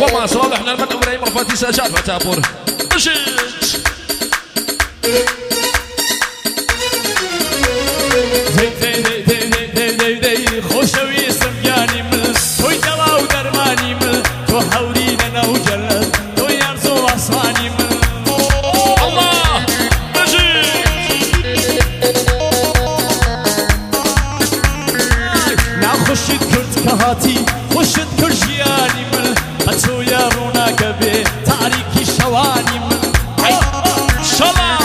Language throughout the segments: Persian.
خوما صالح للمن إبراهيم رفاتي سجاد فتابور بشيت خوشوي سمياني من توي دوا ودرماني من تو حوري لنا وجلد تو يرزو أصاني من الله بشيت نا خوشت كرت كهاتي خوشت كرجياني من بتو يرونا كبي تاريكي شواني من شلا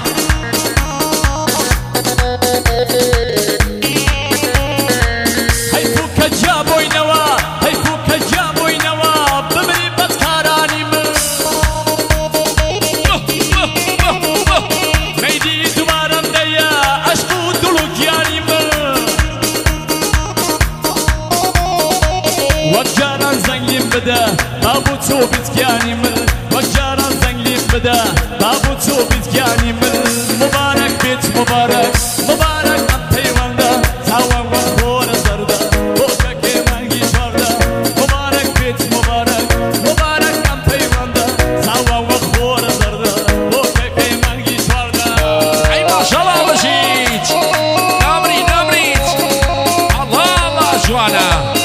بابو تو بتگانی من وجاران زنگلی بده بابو تو بتگانی من مبارک بیت مبارک مبارک ام پیونده تاوان و خور زرده بوده که منگی شورده مبارک بیت مبارک مبارک ام پیونده تاوان و خور زرده بوده که منگی شورده ای ماشاءالله بشیت نمرید الله الله جوانا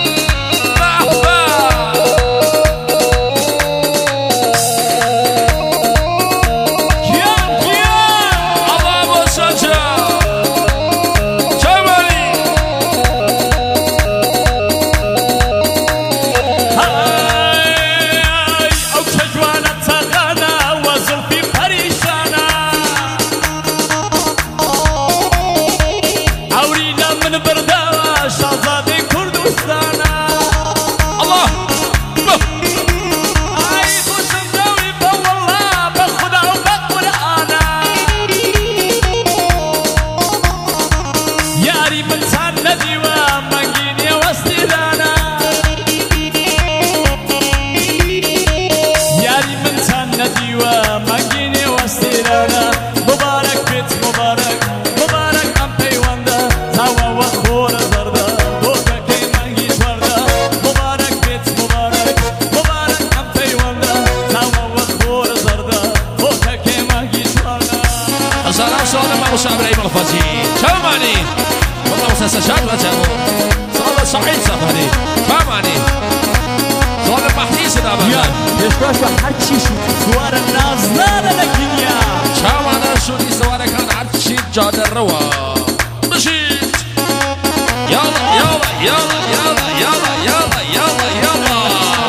إبراهيم الرفاتي شاماني والله مسلسل وجهه صار صعيد سفري فهماني صار محديث دابا يشباش هرشي سوار الناس لا لكن يا شامانا شوني سوار كان هرشي جاد الروا مشيت يلا يلا يلا يلا يلا يلا يلا يلا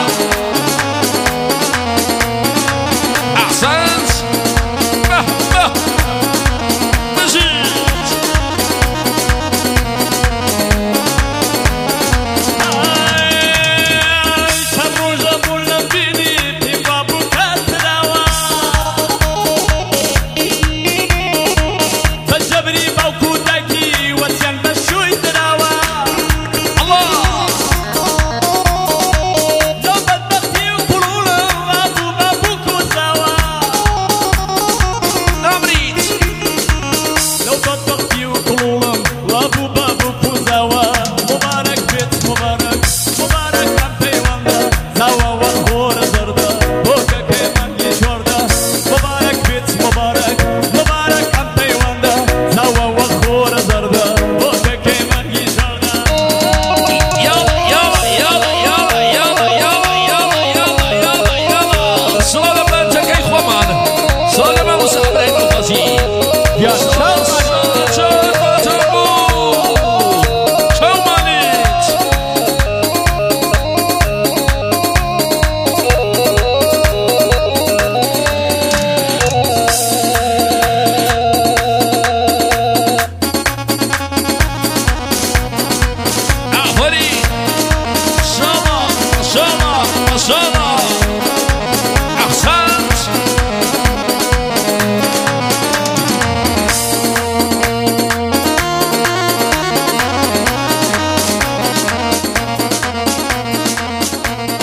أحسنت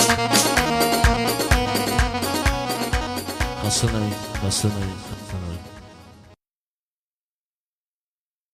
Kasanayi.